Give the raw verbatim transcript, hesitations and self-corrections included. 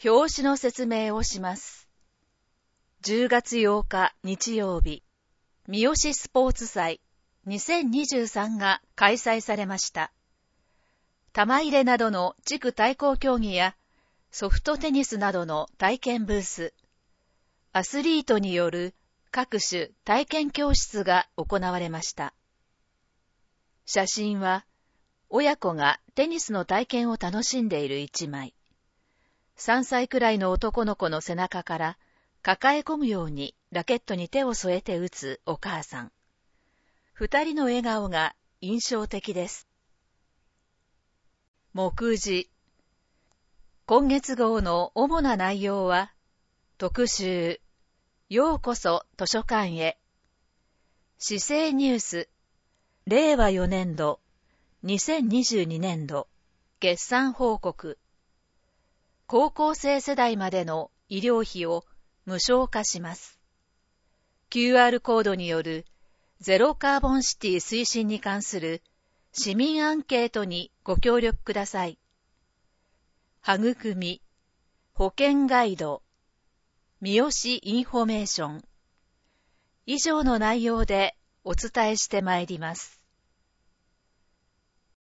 表紙の説明をします。じゅうがつようか日曜日、三好スポーツ祭にせんにじゅうさんが開催されました。玉入れなどの地区対抗競技やソフトテニスなどの体験ブース、アスリートによる各種体験教室が行われました。写真は、親子がテニスの体験を楽しんでいる一枚。さんさいくらいの男の子の背中から抱え込むようにラケットに手を添えて打つお母さん。二人の笑顔が印象的です。目次。今月号の主な内容は、特集、ようこそ図書館へ、市政ニュース、れいわよねんど、にせんにじゅうにねんど、決算報告、高校生世代までの医療費を無償化します。キューアール コードによるゼロカーボンシティ推進に関する市民アンケートにご協力ください。育み、保険ガイド、三好インフォメーション。以上の内容でお伝えしてまいります。